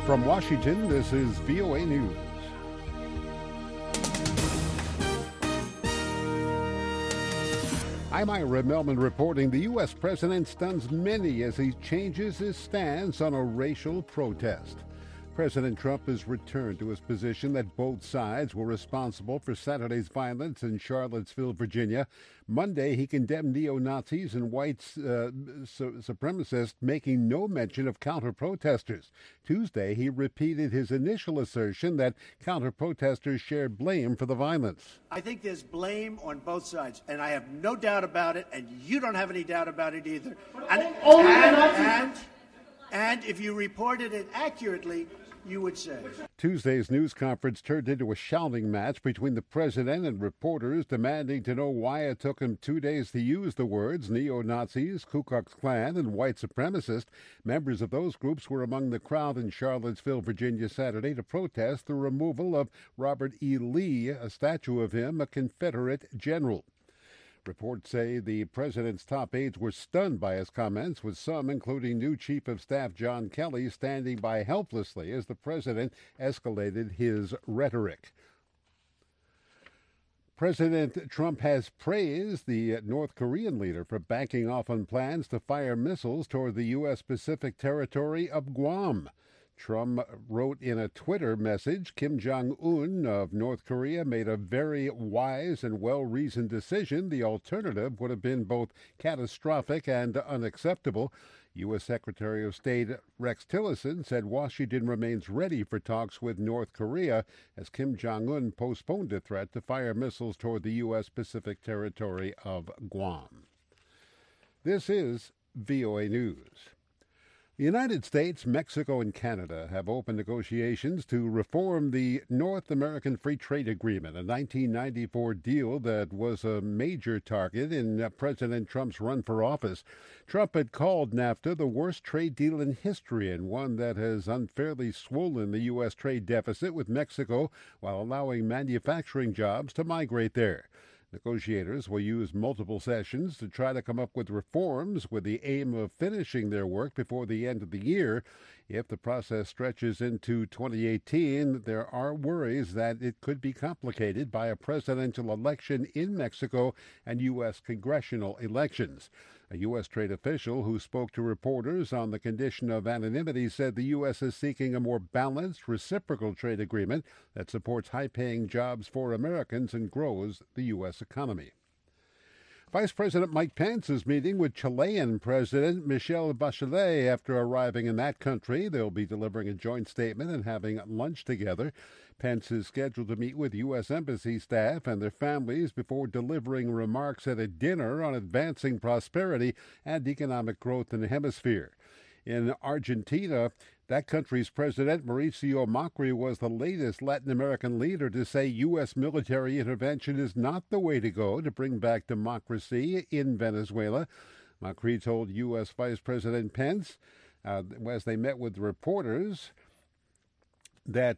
From Washington, this is VOA News. I'm Ira Melman reporting the U.S. president stuns many as he changes his stance on a racial protest. President Trump has returned to his position that both sides were responsible for Saturday's violence in Charlottesville, Virginia. Monday, he condemned neo-Nazis and white supremacists, making no mention of counter-protesters. Tuesday, he repeated his initial assertion that counter-protesters shared blame for the violence. I think there's blame on both sides, and I have no doubt about it, and you don't have any doubt about it either. And if you reported it accurately, you would say. Tuesday's news conference turned into a shouting match between the president and reporters demanding to know why it took him 2 days to use the words neo-Nazis, Ku Klux Klan, and white supremacist. Members of those groups were among the crowd in Charlottesville, Virginia, Saturday to protest the removal of Robert E. Lee, a statue of him, a Confederate general. Reports say the president's top aides were stunned by his comments, with some, including new Chief of Staff John Kelly, standing by helplessly as the president escalated his rhetoric. President Trump has praised the North Korean leader for backing off on plans to fire missiles toward the U.S. Pacific territory of Guam. Trump wrote in a Twitter message, Kim Jong-un of North Korea made a very wise and well-reasoned decision. The alternative would have been both catastrophic and unacceptable. U.S. Secretary of State Rex Tillerson said Washington remains ready for talks with North Korea as Kim Jong-un postponed a threat to fire missiles toward the U.S. Pacific territory of Guam. This is VOA News. The United States, Mexico, and Canada have opened negotiations to reform the North American Free Trade Agreement, a 1994 deal that was a major target in President Trump's run for office. Trump had called NAFTA the worst trade deal in history and one that has unfairly swollen the U.S. trade deficit with Mexico while allowing manufacturing jobs to migrate there. Negotiators will use multiple sessions to try to come up with reforms with the aim of finishing their work before the end of the year. If the process stretches into 2018, there are worries that it could be complicated by a presidential election in Mexico and U.S. congressional elections. A U.S. trade official who spoke to reporters on the condition of anonymity said the U.S. is seeking a more balanced, reciprocal trade agreement that supports high-paying jobs for Americans and grows the U.S. economy. Vice President Mike Pence is meeting with Chilean President Michelle Bachelet after arriving in that country. They'll be delivering a joint statement and having lunch together. Pence is scheduled to meet with U.S. Embassy staff and their families before delivering remarks at a dinner on advancing prosperity and economic growth in the hemisphere. In Argentina, that country's president, Mauricio Macri, was the latest Latin American leader to say U.S. military intervention is not the way to go to bring back democracy in Venezuela. Macri told U.S. Vice President Pence, as they met with reporters, that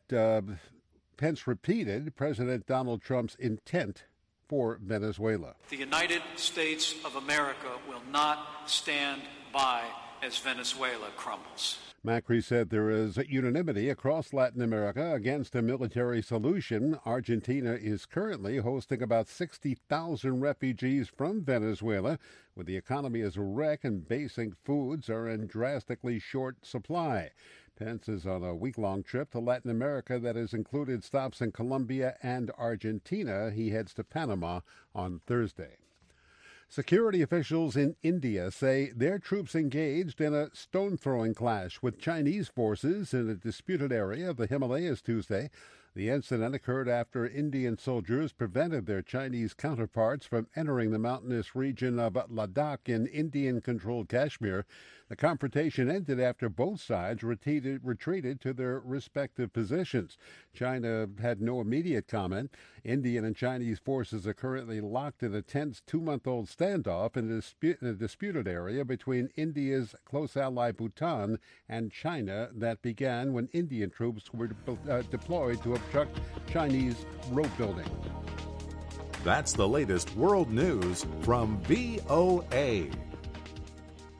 Pence repeated President Donald Trump's intent for Venezuela. The United States of America will not stand by as Venezuela crumbles. Macri said there is unanimity across Latin America against a military solution. Argentina is currently hosting about 60,000 refugees from Venezuela, where the economy is a wreck and basic foods are in drastically short supply. Pence is on a week-long trip to Latin America that has included stops in Colombia and Argentina. He heads to Panama on Thursday. Security officials in India say their troops engaged in a stone-throwing clash with Chinese forces in a disputed area of the Himalayas Tuesday. The incident occurred after Indian soldiers prevented their Chinese counterparts from entering the mountainous region of Ladakh in Indian-controlled Kashmir. The confrontation ended after both sides retreated to their respective positions. China had no immediate comment. Indian and Chinese forces are currently locked in a tense 2-month-old standoff in a disputed area between India's close ally Bhutan and China that began when Indian troops were deployed to obstruct Chinese road building. That's the latest world news from VOA.